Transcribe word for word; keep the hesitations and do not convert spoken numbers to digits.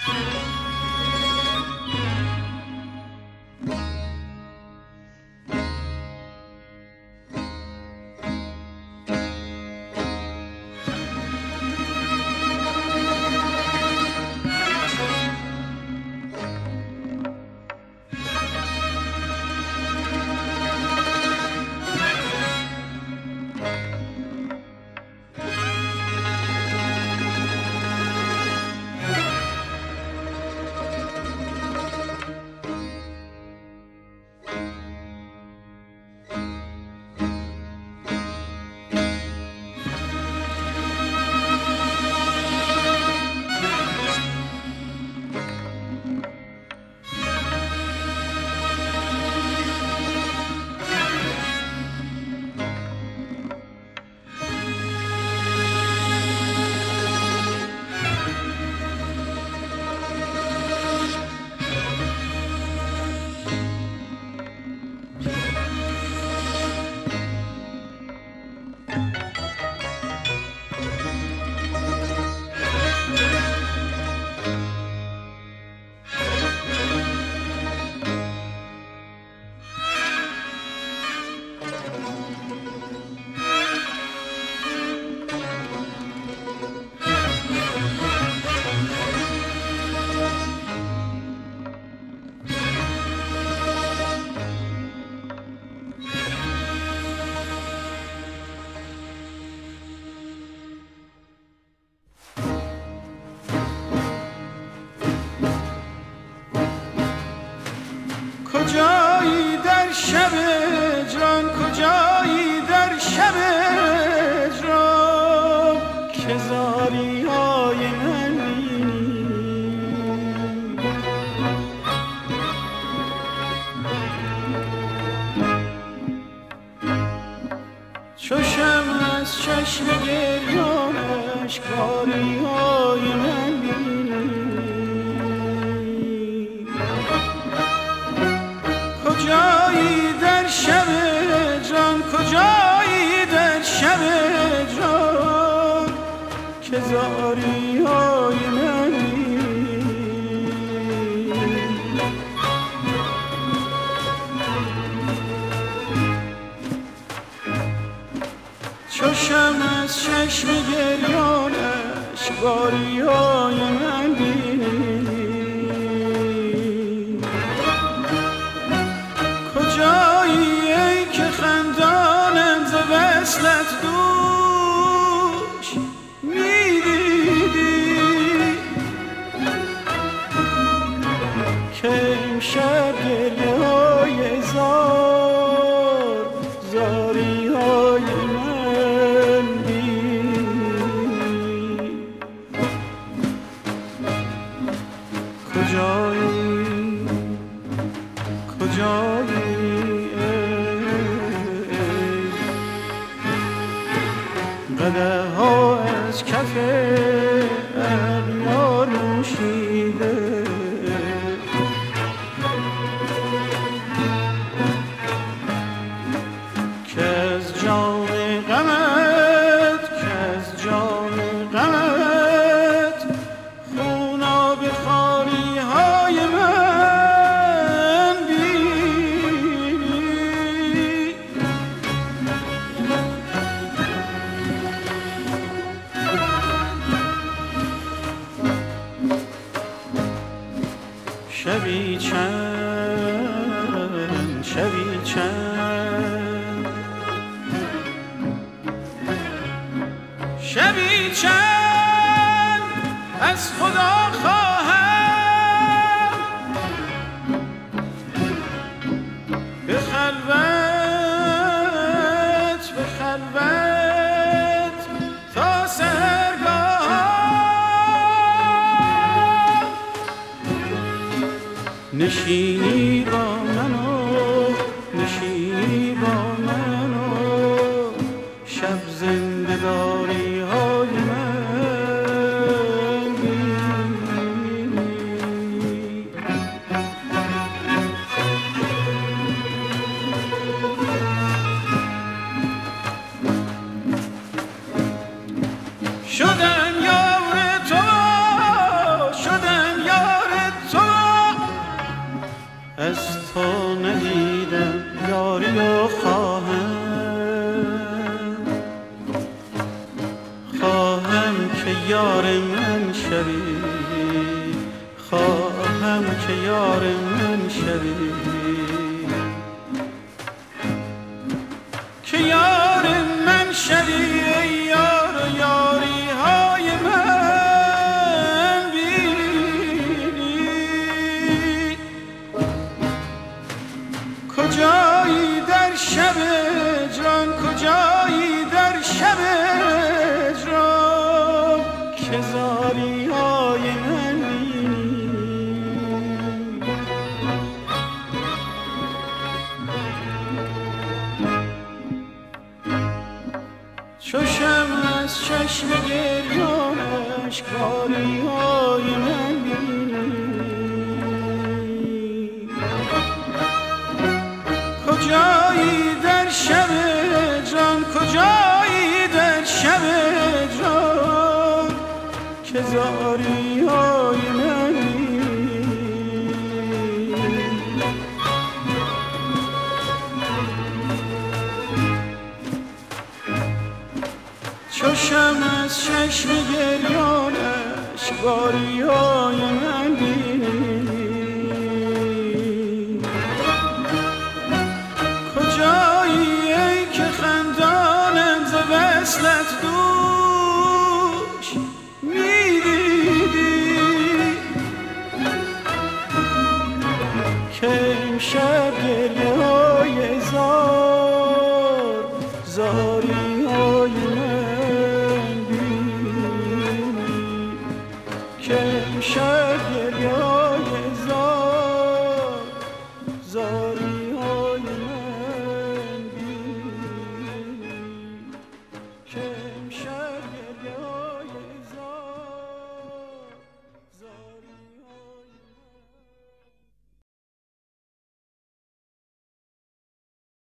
کجایی در شب هجران، کجایی در شب هجران که زاری های من بینی؟ چو شمع از چشم گریانش کاری های من بینی؟ کجایی در شب هجران، کجایی در شب هجران که زاری های من بینی؟ چو شمع از چشم گریانش باری های من بینی؟ کجایی ای که خندانم ز وصلت دوش میدیدی که امشب گریه های زار زاری های من بینی؟ کجایی کجایی قدح ها از کف اغیار نوشیده که از جام غمت که از جام غمت خوناب خالی های من بینی؟ شبی چند شبی چند شبی چند از خدا خواهم به خلوت به خلوت تا سحرگاه نشینی با منو نشینی با منو شب زنده داری های من بینی؟ شدم یار تو شدم یار یار من شوی، خواهم که یار من شوی، که یار من شوی ای یار و یاری های من بینی. کجایی در شب هجران، کجایی در شب هجران که زاری های من بینی. چو شمع از چشم گریانش کاری های من بینی. کجایی در شب هجران، کجایی در شب هجران که زاری های من بینی. چو شمع از چشم گریانش کاری های من بینی. کجایی ای که خندانم ز وصلت دوش میدیدی، که امشب گریه های زار زاری های من بینی. که امشب گریه